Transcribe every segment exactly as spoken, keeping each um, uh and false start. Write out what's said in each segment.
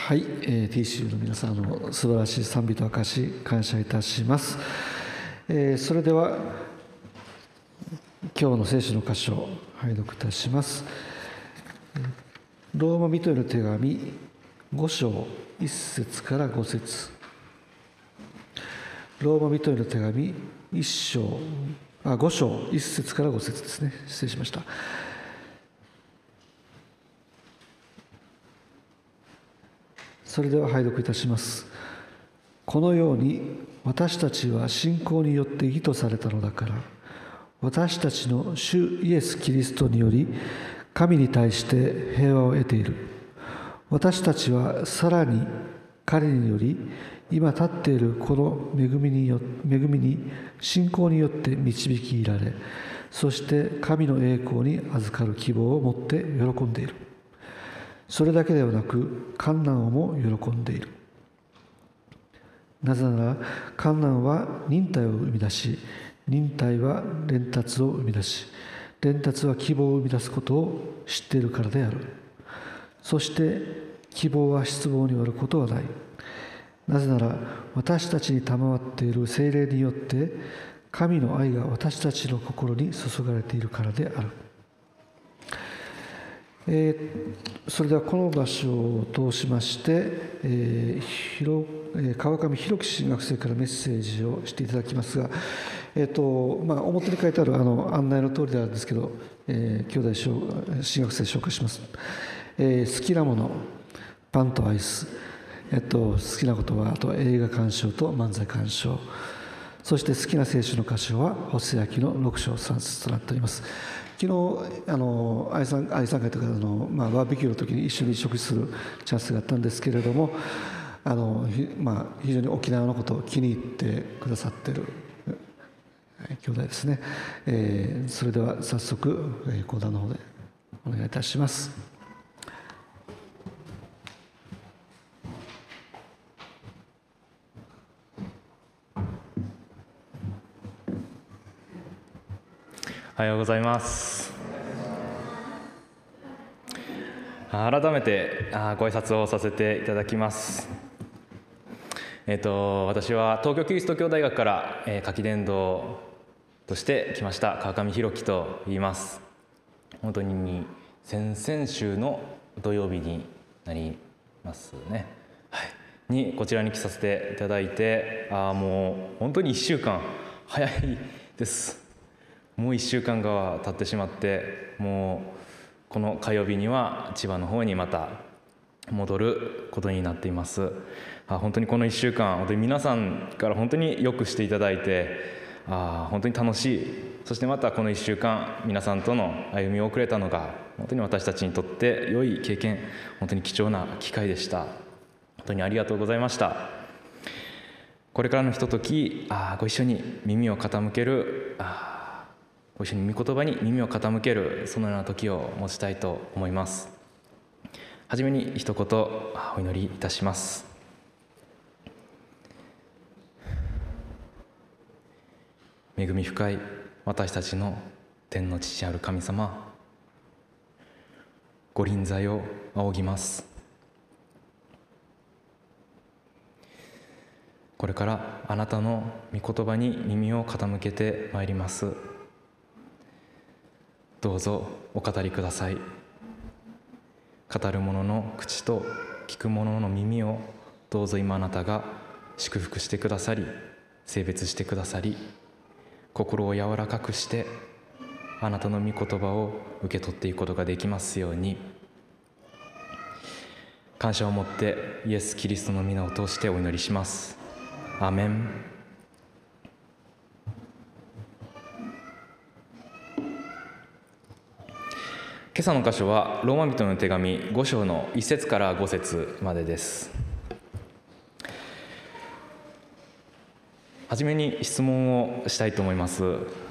はい、えー、ティーシーユー の皆さんの素晴らしい賛美と証し感謝いたします。えー、それでは今日の聖書の箇所を拝読いたします。ローマ人への手紙ご章いっ節からご節。ローマ人への手紙いっ章あご章いっ節からご節ですね。失礼しました。それでは拝読いたします。このように私たちは信仰によって義とされたのだから、私たちの主イエス・キリストにより神に対して平和を得ている。私たちはさらに彼により今立っているこの恵みによ恵みに信仰によって導きられ、そして神の栄光に預かる希望を持って喜んでいる。それだけではなく患難をも喜んでいる。なぜなら患難は忍耐を生み出し、忍耐は連達を生み出し、連達は希望を生み出すことを知っているからである。そして希望は失望に終わることはない。なぜなら私たちに賜っている聖霊によって神の愛が私たちの心に注がれているからである。えー、それではこの場所を通しまして、えー、広川上弘樹神学生からメッセージをしていただきますが、えーとまあ、表に書いてあるあの案内の通りであるんですけど、えー、兄弟神学生紹介します。えー、好きなもの、パンとアイス、えーと、好きなことはあと映画鑑賞と漫才鑑賞、そして好きな聖書の箇所はホセア記のろく章さん節となっております。昨日あの愛さん愛さん会とかあの、まあ、バーベキューの時に一緒に食事するチャンスがあったんですけれども、あの、まあ、非常に沖縄のことを気に入ってくださっている兄弟ですね。えー、それでは早速講談の方でお願いいたします。 おはようございます。改めてご挨拶をさせていただきます。えっと、私は東京キリスト教大学から夏季伝道として来ました川上弘樹と言います。本当に先々週の土曜日になりますね、はい、にこちらに来させていただいて、あもう本当にいっしゅうかん早いです。もういっしゅうかんが経ってしまって、もうこの火曜日には千葉の方にまた戻ることになっています。あ本当にこのいっしゅうかん本当に皆さんから本当によくしていただいて、あ本当に楽しい、そしてまたこのいっしゅうかん皆さんとの歩みを送れたのが本当に私たちにとって良い経験、本当に貴重な機会でした。本当にありがとうございました。これからのひととき、あご一緒に耳を傾けるあご一緒に御言葉に耳を傾ける、そのような時を持ちたいと思います。はじめに一言お祈りいたします。恵み深い私たちの天の父ある神様、ご臨在を仰ぎます。これからあなたの御言葉に耳を傾けてまいります。どうぞお語りください。語る者の口と聞く者の耳をどうぞ今あなたが祝福してくださり、聖別してくださり、心を柔らかくしてあなたの御言葉を受け取っていくことができますように、感謝を持ってイエス・キリストの皆を通してお祈りします。アーメン。今朝の箇所はローマ人の手紙ご章のいっ節からご節までです。はじめに質問をしたいと思います。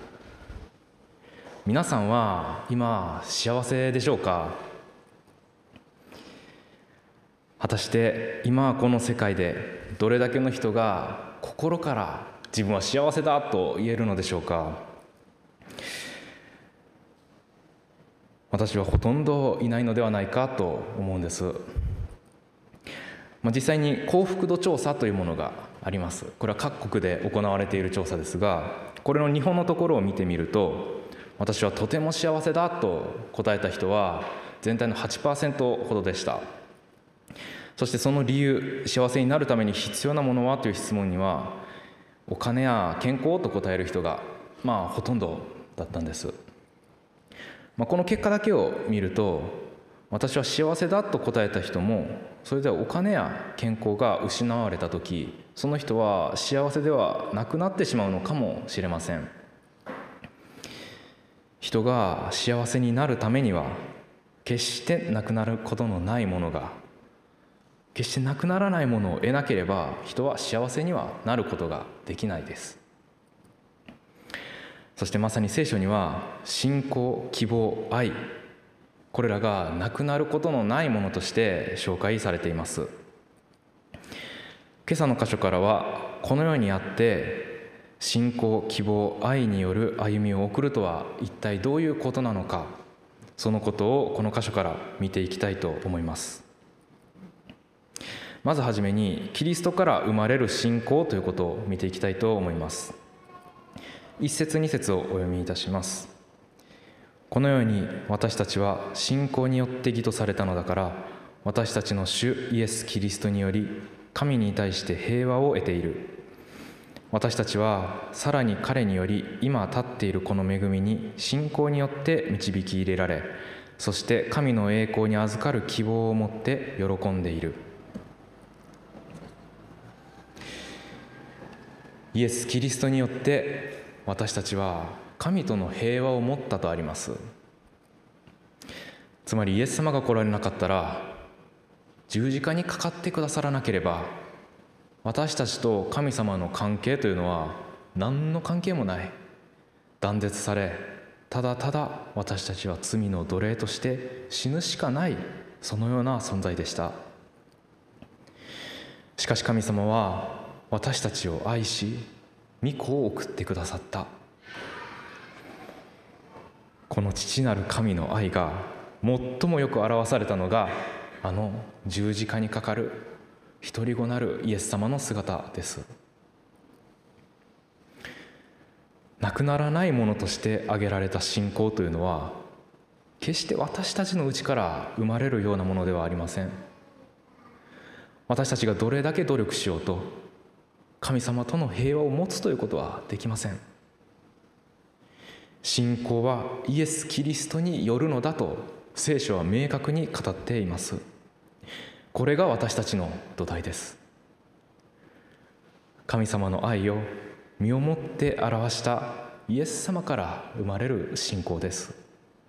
皆さんは今幸せでしょうか？果たして今この世界でどれだけの人が心から自分は幸せだと言えるのでしょうか？私はほとんどいないのではないかと思うんです。 まあ、実際に幸福度調査というものがあります。これは各国で行われている調査ですが、これの日本のところを見てみると、私はとても幸せだと答えた人は全体の はちパーセント ほどでした。そしてその理由、幸せになるために必要なものはという質問には、お金や健康と答える人がまあほとんどだったんです。まあ、この結果だけを見ると、私は幸せだと答えた人も、それではお金や健康が失われたとき、その人は幸せではなくなってしまうのかもしれません。人が幸せになるためには、決してなくなることのないものが、決してなくならないものを得なければ、人は幸せにはなることができないです。そしてまさに聖書には、信仰、希望、愛、これらがなくなることのないものとして紹介されています。今朝の箇所からは、このようにあって信仰、希望、愛による歩みを送るとは一体どういうことなのか、そのことをこの箇所から見ていきたいと思います。まずはじめに、キリストから生まれる信仰ということを見ていきたいと思います。一節二節をお読みいたします。このように私たちは信仰によって義とされたのだから、私たちの主イエス・キリストにより神に対して平和を得ている。私たちはさらに彼により今立っているこの恵みに信仰によって導き入れられ、そして神の栄光に預かる希望を持って喜んでいる。イエス・キリストによって私たちは神との平和を持ったとあります。つまりイエス様が来られなかったら、十字架にかかってくださらなければ、私たちと神様の関係というのは何の関係もない、断絶され、ただただ私たちは罪の奴隷として死ぬしかない、そのような存在でした。しかし神様は私たちを愛し、御子を送ってくださった。この父なる神の愛が最もよく表されたのが、あの十字架にかかる独り子なるイエス様の姿です。なくならないものとして挙げられた信仰というのは、決して私たちの内から生まれるようなものではありません。私たちがどれだけ努力しようと、神様との平和を持つということはできません。信仰はイエス・キリストによるのだと聖書は明確に語っています。これが私たちの土台です。神様の愛を身をもって表したイエス様から生まれる信仰です。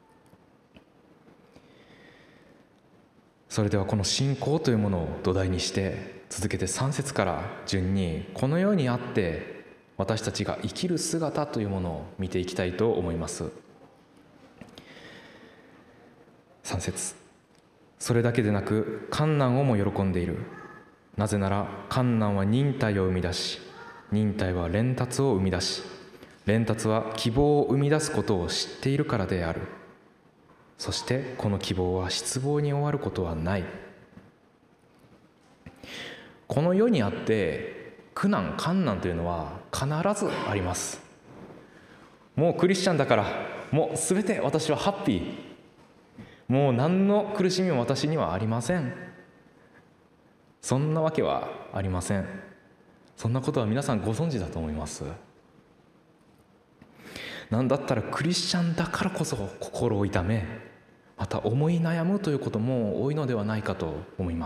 それではこの信仰というものを土台にして、続けてさん節から順にこのようにあって私たちが生きる姿というものを見ていきたいと思います。さん節、それだけでなく患難をも喜んでいる。なぜなら患難は忍耐を生み出し、忍耐は練達を生み出し、練達は希望を生み出すことを知っているからである。そしてこの希望は失望に終わることはない。この世にあって苦難、患難というのは必ずあります。もうクリスチャンだからもうすべて私はハッピー、もう何の苦しみも私にはありません。そんなわけはありません。そんなことは皆さんご存知だと思います。なんだったらクリスチャンだからこそ心を痛め、また思い悩むということも多いのではないかと思います。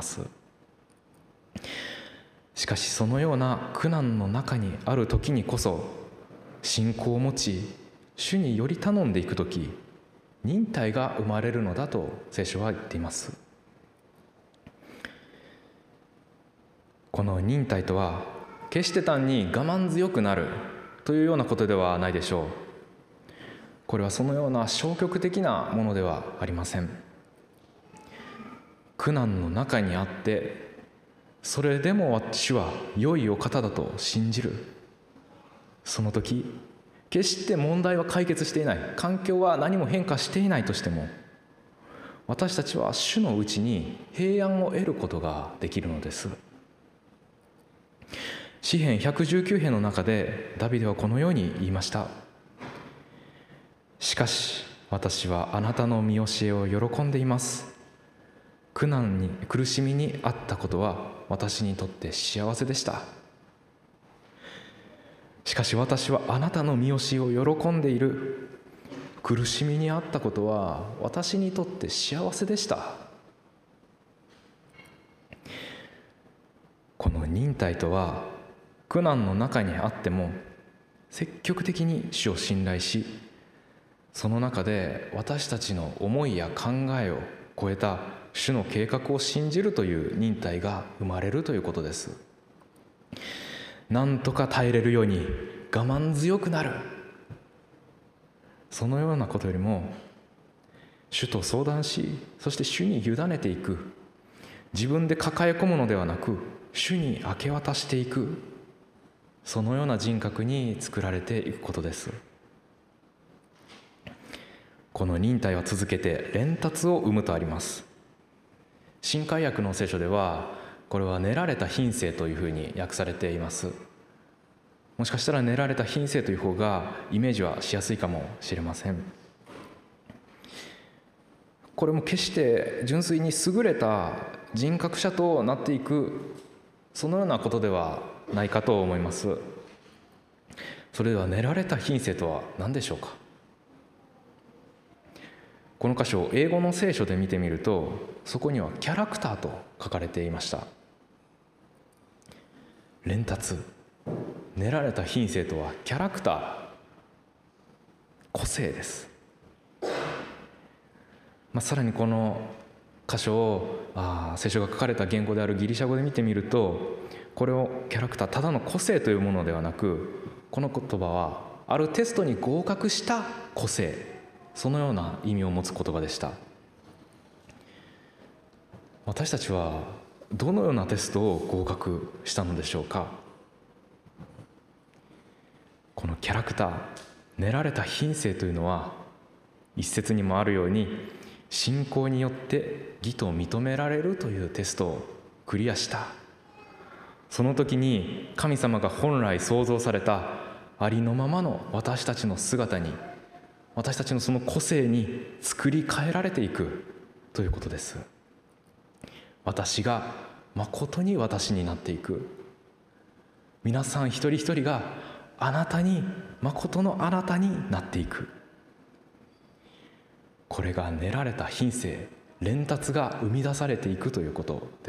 しかしそのような苦難の中にある時にこそ、信仰を持ち主により頼んでいく時、忍耐が生まれるのだと聖書は言っています。この忍耐とは決して単に我慢強くなるというようなことではないでしょう。これはそのような消極的なものではありません。苦難の中にあってそれでも主は良いお方だと信じる。その時、決して問題は解決していない、環境は何も変化していないとしても、 私たちは主のうちに平安を得ることができるのです。詩編ひゃくじゅうきゅう編の中でダビデはこのように言いました。しかし私はあなたの見教えを喜んでいます。苦難に苦しみにあったことは私にとって幸せでした。しかし私はあなたの見教えを喜んでいる。苦しみにあったことは私にとって幸せでした。この忍耐とは、苦難の中にあっても積極的に主を信頼し、その中で私たちの思いや考えを超えた主の計画を信じるという忍耐が生まれるということです。なんとか耐えれるように我慢強くなる、そのようなことよりも主と相談し、そして主に委ねていく、自分で抱え込むのではなく主に明け渡していく、そのような人格に作られていくことです。この忍耐は続けて連達を生むとあります。新海訳の聖書ではこれは練られた品性というふうに訳されています。もしかしたら練られた品性という方がイメージはしやすいかもしれません。これも決して純粋に優れた人格者となっていく、そのようなことではないかと思います。それでは練られた品性とは何でしょうか。この箇所を英語の聖書で見てみると、そこにはキャラクターと書かれていました。連達、練られた品性とはキャラクター、個性です。まあ、さらにこの箇所をあ聖書が書かれた言語であるギリシャ語で見てみると、これをキャラクター、ただの個性というものではなく、この言葉はあるテストに合格した個性、そのような意味を持つ言葉でした。私たちはどのようなテストを合格したのでしょうか。このキャラクター、練られた品性というのは、一節にもあるように信仰によって義と認められるというテストをクリアした。その時に神様が本来創造されたありのままの私たちの姿に、私たちのその個性に作り変えられていくということです。私が誠に私になっていく。皆さん一人一人があなたに、誠のあなたになっていく。これが練られた品性、連達が生み出されていくということです。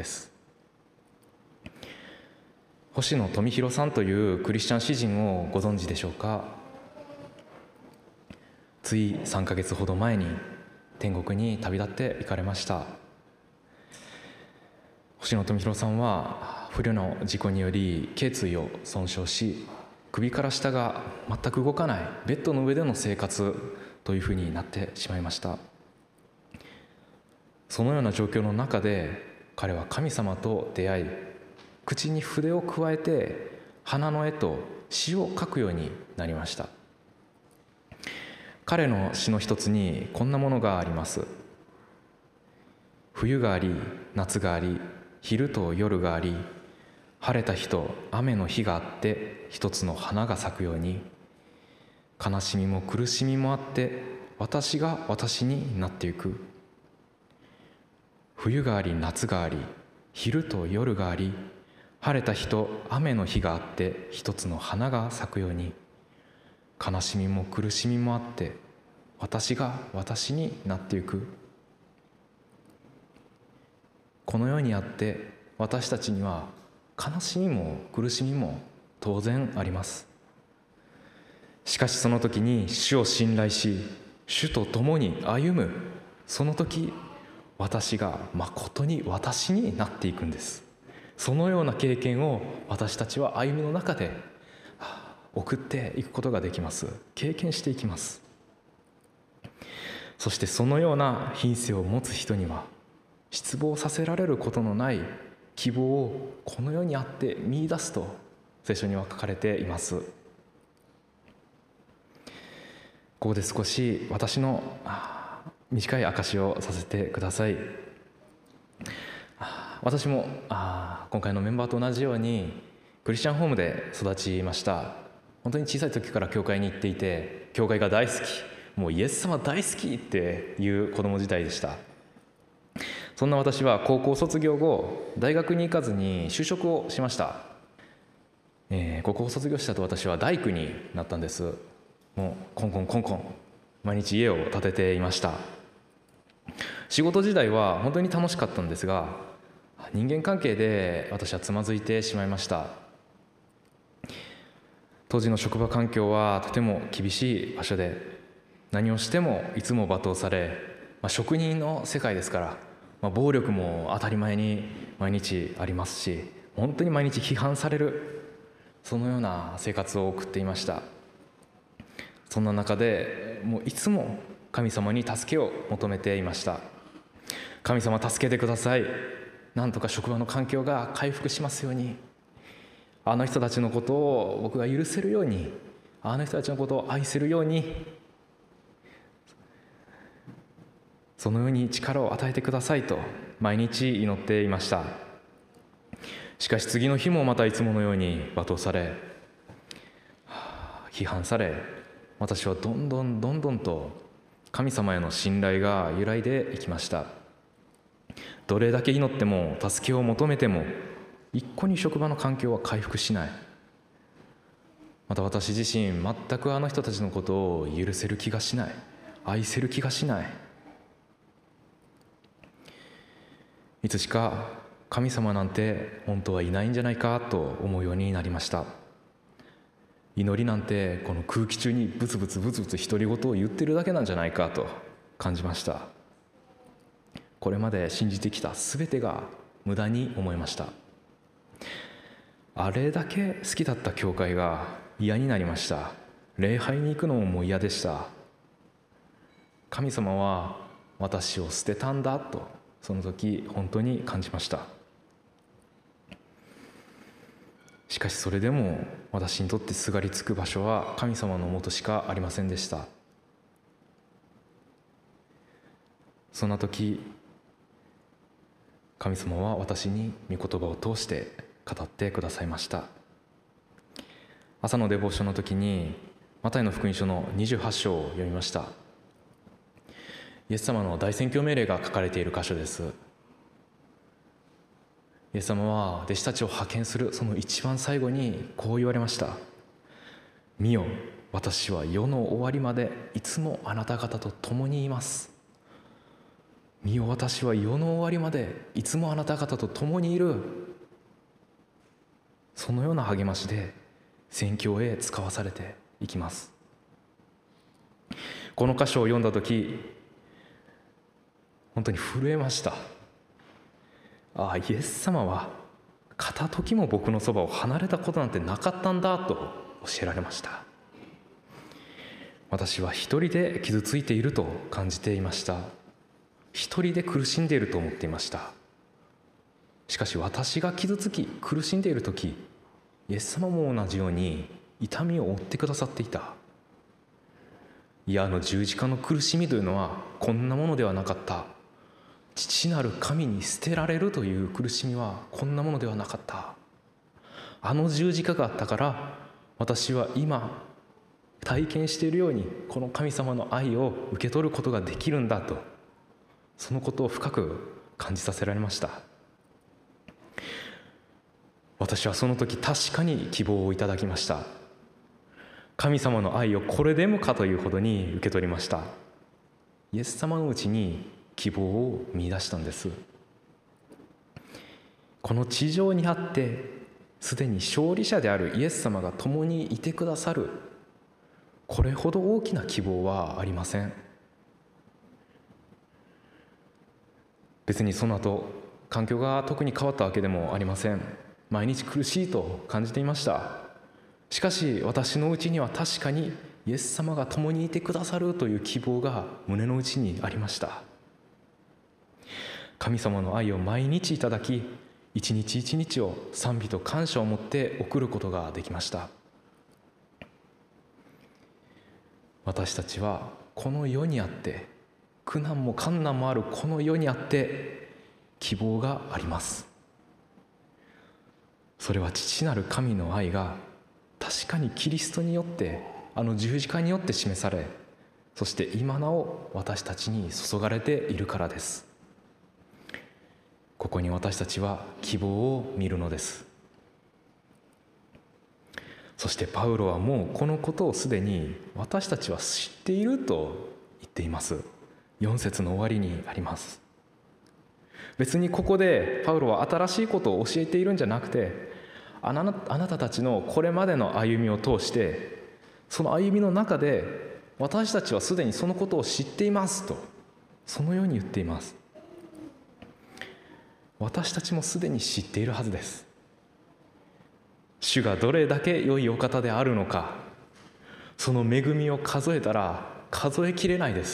星野富弘さんというクリスチャン詩人をご存知でしょうか。ついさんかげつほど前に天国に旅立って行かれました。星野富弘さんは不慮の事故により頸椎を損傷し、首から下が全く動かないベッドの上での生活というふうになってしまいました。そのような状況の中で彼は神様と出会い、口に筆を加えて花の絵と詩を書くようになりました。彼の詩の一つにこんなものがあります。冬があり、夏があり、昼と夜があり、晴れた日と雨の日があって一つの花が咲くように、悲しみも苦しみもあって私が私になっていく。冬があり、夏があり、昼と夜があり、晴れた日と雨の日があって一つの花が咲くように、悲しみも苦しみもあって私が私になっていく。このようにあって私たちには悲しみも苦しみも当然あります。しかしその時に主を信頼し、主と共に歩む、その時私が誠に私になっていくんです。そのような経験を私たちは歩みの中で送っていくことができます。経験していきます。そしてそのような品性を持つ人には失望させられることのない希望をこの世にあって見出すと聖書には書かれています。ここで少し私の短い証をさせてください。私もあ今回のメンバーと同じようにクリスチャンホームで育ちました。本当に小さい時から教会に行っていて、教会が大好き、もうイエス様大好きっていう子供時代でした。そんな私は高校卒業後、大学に行かずに就職をしました。えー、高校を卒業したと私は大工になったんです。もうコンコンコンコン毎日家を建てていました。仕事時代は本当に楽しかったんですが、人間関係で私はつまずいてしまいました。当時の職場環境はとても厳しい場所で、何をしてもいつも罵倒され、まあ、職人の世界ですから、まあ、暴力も当たり前に毎日ありますし、本当に毎日批判される、そのような生活を送っていました。そんな中でもういつも神様に助けを求めていました。神様助けてください、なんとか職場の環境が回復しますように、あの人たちのことを僕が許せるように、あの人たちのことを愛せるように、そのように力を与えてくださいと毎日祈っていました。しかし次の日もまたいつものように罵倒され、批判され、私はどんどんどんどんと神様への信頼が揺らいでいきました。どれだけ祈っても助けを求めても一向に職場の環境は回復しない。また私自身全くあの人たちのことを許せる気がしない、愛せる気がしない。いつしか神様なんて本当はいないんじゃないかと思うようになりました。祈りなんてこの空気中にブツブツブツブツ独り言を言ってるだけなんじゃないかと感じました。これまで信じてきた全てが無駄に思いました。あれだけ好きだった教会が嫌になりました。礼拝に行くのももう嫌でした。神様は私を捨てたんだと、その時本当に感じました。しかしそれでも私にとってすがりつく場所は神様のもとしかありませんでした。そんな時、神様は私に御言葉を通して語ってくださいました。朝のデボーションの時にマタイの福音書のにじゅうはち章を読みました。イエス様の大宣教命令が書かれている箇所です。イエス様は弟子たちを派遣するその一番最後にこう言われました。見よ、私は世の終わりまでいつもあなた方と共にいます。見よ、私は世の終わりまでいつもあなた方と共にいる。そのような励ましで宣教へ使わされていきます。この箇所を読んだ時、本当に震えました。ああ、イエス様は片時も僕のそばを離れたことなんてなかったんだと教えられました。私は一人で傷ついていると感じていました。一人で苦しんでいると思っていました。しかし私が傷つき苦しんでいる時、イエス様も同じように痛みを負ってくださっていた。いや、あの十字架の苦しみというのはこんなものではなかった。父なる神に捨てられるという苦しみはこんなものではなかった。あの十字架があったから私は今体験しているようにこの神様の愛を受け取ることができるんだと、そのことを深く感じさせられました。私はその時確かに希望をいただきました。神様の愛をこれでもかというほどに受け取りました。イエス様のうちに希望を見出したんです。この地上にあってすでに勝利者であるイエス様が共にいてくださる、これほど大きな希望はありません。別にその後環境が特に変わったわけでもありません。毎日苦しいと感じていました。しかし私のうちには確かにイエス様が共にいてくださるという希望が胸の内にありました。神様の愛を毎日いただき、一日一日を賛美と感謝を持って送ることができました。私たちはこの世にあって苦難も困難もあるこの世にあって希望があります。それは父なる神の愛が確かにキリストによって、あの十字架によって示され、そして今なお私たちに注がれているからです。ここに私たちは希望を見るのです。そしてパウロはもうこのことをすでに私たちは知っていると言っています。よん節の終わりにあります。別にここでパウロは新しいことを教えているんじゃなくて、あなあなたたちのこれまでの歩みを通して、その歩みの中で私たちはすでにそのことを知っていますと、そのように言っています。私たちもすでに知っているはずです。主がどれだけ良いお方であるのか、その恵みを数えたら数えきれないです。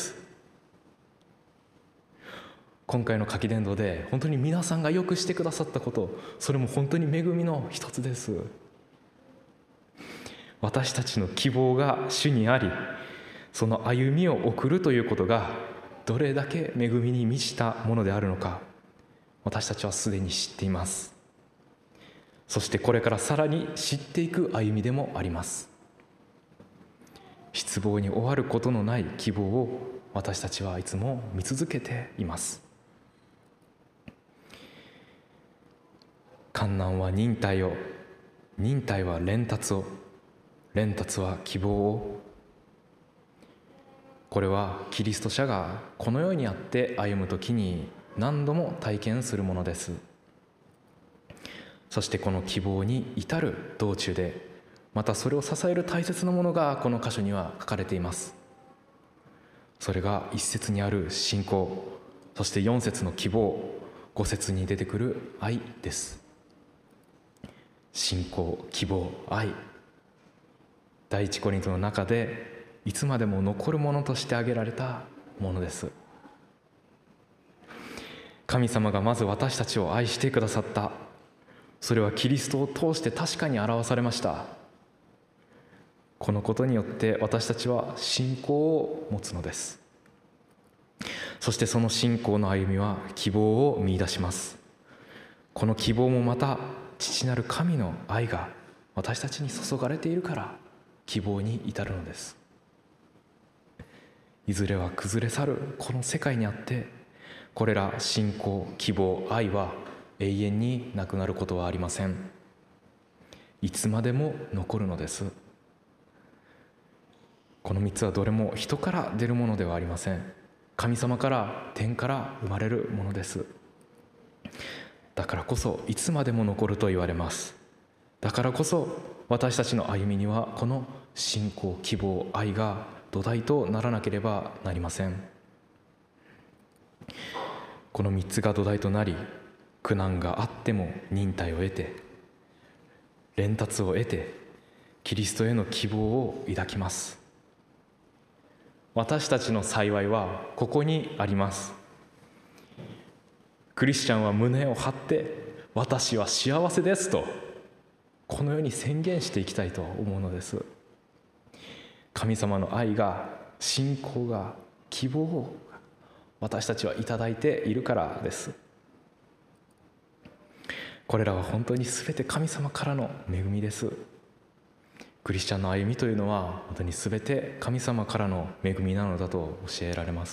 今回の書き伝道で本当に皆さんがよくしてくださったこと、それも本当に恵みの一つです。私たちの希望が主にあり、その歩みを送るということがどれだけ恵みに満ちたものであるのか、私たちはすでに知っています。そしてこれからさらに知っていく歩みでもあります。失望に終わることのない希望を私たちはいつも見続けています。患難は忍耐を、忍耐は連達を、連達は希望を。これはキリスト者がこの世にあって歩むときに何度も体験するものです。そしてこの希望に至る道中で、またそれを支える大切なものがこの箇所には書かれています。それが一節にある信仰、そして四節の希望、五節に出てくる愛です。信仰、希望、愛。第一コリントの中でいつまでも残るものとして挙げられたものです。神様がまず私たちを愛してくださった。それはキリストを通して確かに表されました。このことによって私たちは信仰を持つのです。そしてその信仰の歩みは希望を見出します。この希望もまた父なる神の愛が私たちに注がれているから希望に至るのです。いずれは崩れ去るこの世界にあって、これら信仰、希望、愛は永遠になくなることはありません。いつまでも残るのです。このみっつはどれも人から出るものではありません。神様から天から生まれるものです。だからこそいつまでも残ると言われます。だからこそ私たちの歩みにはこの信仰、希望、愛が土台とならなければなりません。このみっつが土台となり、苦難があっても忍耐を得て、連達を得て、キリストへの希望を抱きます。私たちの幸いはここにあります。クリスチャンは胸を張って私は幸せですとこのように宣言していきたいと思うのです。神様の愛が、信仰が、希望を私たちはいただいているからです。これらは本当に全て神様からの恵みです。クリスチャンの歩みというのは本当に全て神様からの恵みなのだと教えられます。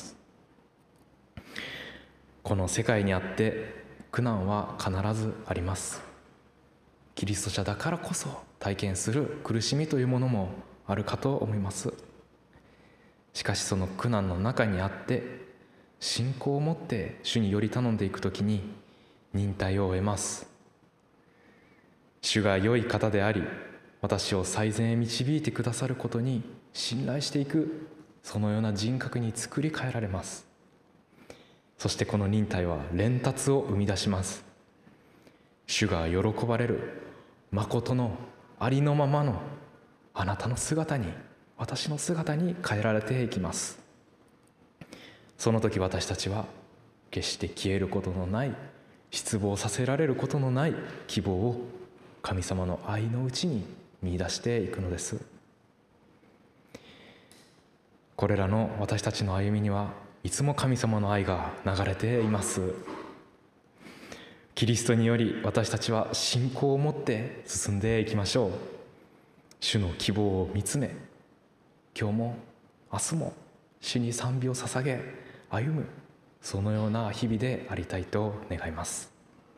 この世界にあって苦難は必ずあります。キリスト者だからこそ体験する苦しみというものもあるかと思います。しかしその苦難の中にあって信仰を持って主により頼んでいくときに忍耐を得ます。主が良い方であり、私を最善へ導いてくださることに信頼していく、そのような人格に作り変えられます。そしてこの忍耐は連達を生み出します。主が喜ばれる誠のありのままのあなたの姿に、私の姿に変えられていきます。その時私たちは決して消えることのない、失望させられることのない希望を神様の愛のうちに見出していくのです。これらの私たちの歩みにはいつも神様の愛が流れています。キリストにより私たちは信仰を持って進んでいきましょう。主の希望を見つめ、今日も明日も主に賛美を捧げ歩む、そのような日々でありたいと願います。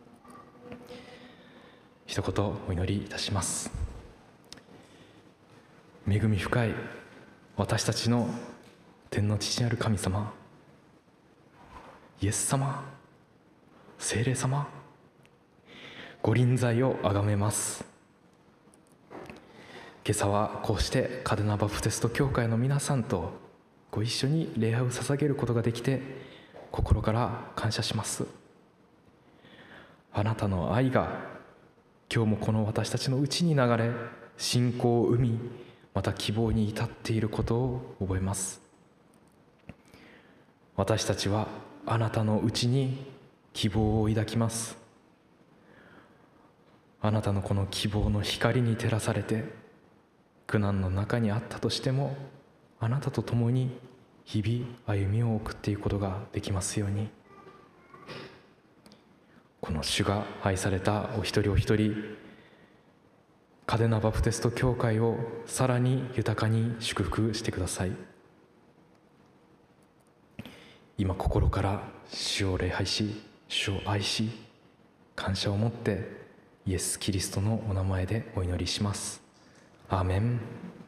一言お祈りいたします。恵み深い私たちの天の父なる神様、イエス様、聖霊様、ご臨在をあがめます。今朝はこうして嘉手納バプテスト教会の皆さんとご一緒に礼拝を捧げることができて心から感謝します。あなたの愛が今日もこの私たちのうちに流れ、信仰を生み、また希望に至っていることを覚えます。私たちはあなたのうちに希望を抱きます。あなたのこの希望の光に照らされて、苦難の中にあったとしてもあなたと共に日々歩みを送っていくことができますように。この主が愛されたお一人お一人、嘉手納バプテスト教会をさらに豊かに祝福してください。今心から主を礼拝し、主を愛し、感謝を持ってイエス・キリストのお名前でお祈りします。アーメン。